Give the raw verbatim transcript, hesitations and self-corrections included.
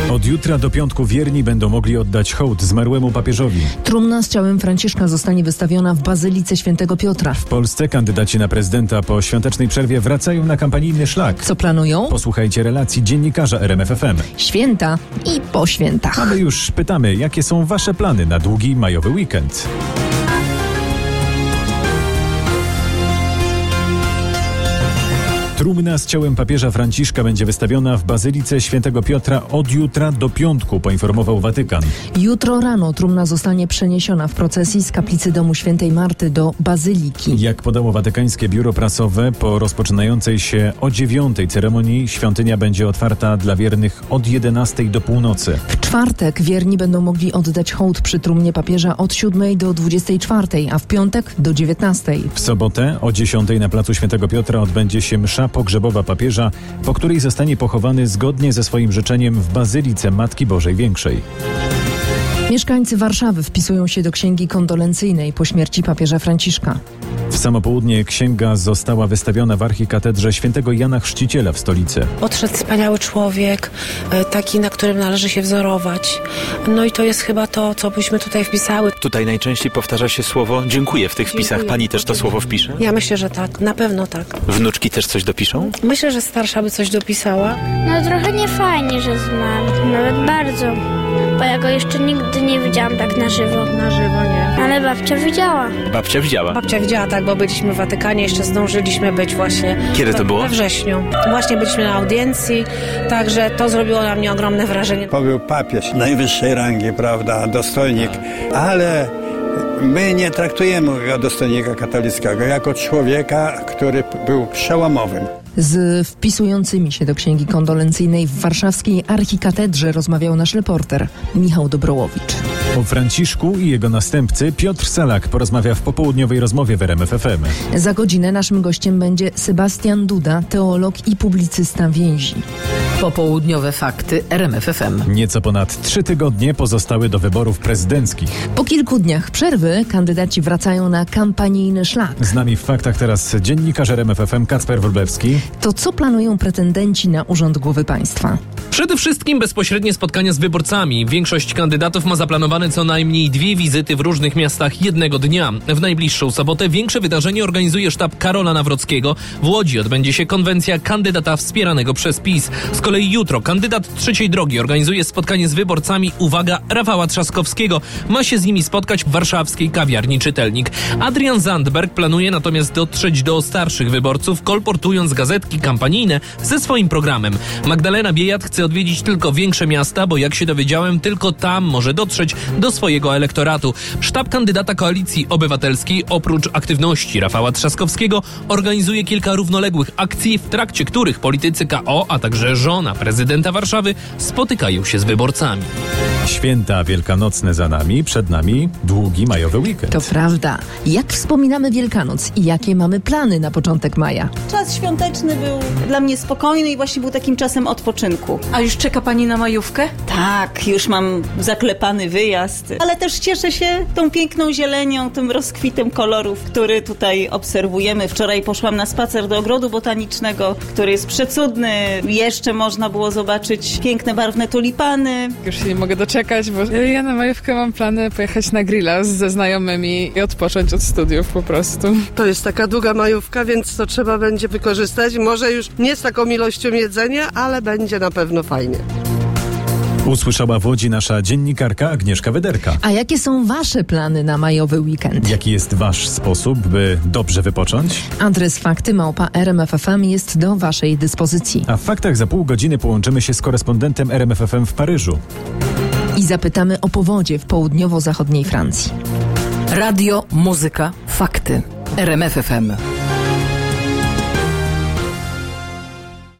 Od jutra do piątku wierni będą mogli oddać hołd zmarłemu papieżowi. Trumna z ciałem Franciszka zostanie wystawiona w Bazylice Świętego Piotra. W Polsce kandydaci na prezydenta po świątecznej przerwie wracają na kampanijny szlak. Co planują? Posłuchajcie relacji dziennikarza R M F F M. Święta i po świętach. A my już pytamy, jakie są wasze plany na długi majowy weekend? Trumna z ciałem papieża Franciszka będzie wystawiona w Bazylice Świętego Piotra od jutra do piątku, poinformował Watykan. Jutro rano trumna zostanie przeniesiona w procesji z kaplicy domu Świętej Marty do Bazyliki. Jak podało watykańskie biuro prasowe, po rozpoczynającej się o dziewiątej ceremonii świątynia będzie otwarta dla wiernych od jedenastej do północy. W czwartek wierni będą mogli oddać hołd przy trumnie papieża od siódmej do dwudziestej czwartej, a w piątek do dziewiętnastej. W sobotę o dziesiątej na placu Świętego Piotra odbędzie się msza pogrzebowa papieża, po której zostanie pochowany zgodnie ze swoim życzeniem w Bazylice Matki Bożej Większej. Mieszkańcy Warszawy wpisują się do księgi kondolencyjnej po śmierci papieża Franciszka. W samo południe księga została wystawiona w archikatedrze Świętego Jana Chrzciciela w stolicy. Odszedł wspaniały człowiek, taki, na którym należy się wzorować. No i to jest chyba to, co byśmy tutaj wpisały. Tutaj najczęściej powtarza się słowo dziękuję w tych Dziękuję. wpisach. Pani też to słowo wpisze? Ja myślę, że tak, na pewno tak. Wnuczki też coś dopiszą? Myślę, że starsza by coś dopisała. No trochę nie fajnie, że zmarł, nawet bardzo, bo ja go jeszcze nigdy nie widziałam tak na żywo. Na żywo nie. Ale babcia widziała. Babcia widziała. Babcia widziała, tak, bo byliśmy w Watykanie, jeszcze zdążyliśmy być właśnie... Kiedy to było? We wrześniu. Właśnie byliśmy na audiencji, także to zrobiło na mnie ogromne wrażenie. To był papież najwyższej rangi, prawda, dostojnik, ale my nie traktujemy go dostojnika katolickiego jako człowieka, który był przełomowym. Z wpisującymi się do księgi kondolencyjnej w warszawskiej archikatedrze rozmawiał nasz reporter Michał Dobrołowicz. O Franciszku i jego następcy Piotr Salak porozmawia w popołudniowej rozmowie w R M F F M. Za godzinę naszym gościem będzie Sebastian Duda, teolog i publicysta więzi. Popołudniowe fakty R M F F M. Nieco ponad trzy tygodnie pozostały do wyborów prezydenckich. Po kilku dniach przerwy kandydaci wracają na kampanijny szlak. Z nami w faktach teraz dziennikarz R M F F M Kacper Wróblewski. To co planują pretendenci na urząd głowy państwa? Przede wszystkim bezpośrednie spotkania z wyborcami. Większość kandydatów ma zaplanowane co najmniej dwie wizyty w różnych miastach jednego dnia. W najbliższą sobotę większe wydarzenie organizuje sztab Karola Nawrockiego. W Łodzi odbędzie się konwencja kandydata wspieranego przez PiS. Z kolei jutro kandydat Trzeciej Drogi organizuje spotkanie z wyborcami, uwaga, Rafała Trzaskowskiego. Ma się z nimi spotkać w warszawskiej kawiarni Czytelnik. Adrian Zandberg planuje natomiast dotrzeć do starszych wyborców, kolportując gazetki kampanijne ze swoim programem. Magdalena Biejat chce odwiedzić tylko większe miasta, bo jak się dowiedziałem, tylko tam może dotrzeć do swojego elektoratu. Sztab kandydata Koalicji Obywatelskiej oprócz aktywności Rafała Trzaskowskiego organizuje kilka równoległych akcji, w trakcie których politycy K O, a także żona prezydenta Warszawy spotykają się z wyborcami. Święta wielkanocne za nami, przed nami długi majowy weekend. To prawda. Jak wspominamy Wielkanoc i jakie mamy plany na początek maja? Czas świąteczny był dla mnie spokojny i właśnie był takim czasem odpoczynku. A już czeka pani na majówkę? Tak, już mam zaklepany wyjazd, ale też cieszę się tą piękną zielenią, tym rozkwitem kolorów, który tutaj obserwujemy. Wczoraj poszłam na spacer do ogrodu botanicznego, który jest przecudny. Jeszcze można było zobaczyć piękne, barwne tulipany. Już się nie mogę doczekać, bo ja na majówkę mam plany pojechać na grilla ze znajomymi i odpocząć od studiów po prostu. To jest taka długa majówka, więc to trzeba będzie wykorzystać. Może już nie z taką ilością jedzenia, ale będzie na pewno fajnie. Usłyszała w Łodzi nasza dziennikarka Agnieszka Wyderka. A jakie są wasze plany na majowy weekend? Jaki jest wasz sposób, by dobrze wypocząć? Adres fakty małpa R M F F M jest do waszej dyspozycji. A w faktach za pół godziny połączymy się z korespondentem R M F F M w Paryżu. I zapytamy o powodzie w południowo-zachodniej Francji. Radio, muzyka, fakty. R M F F M.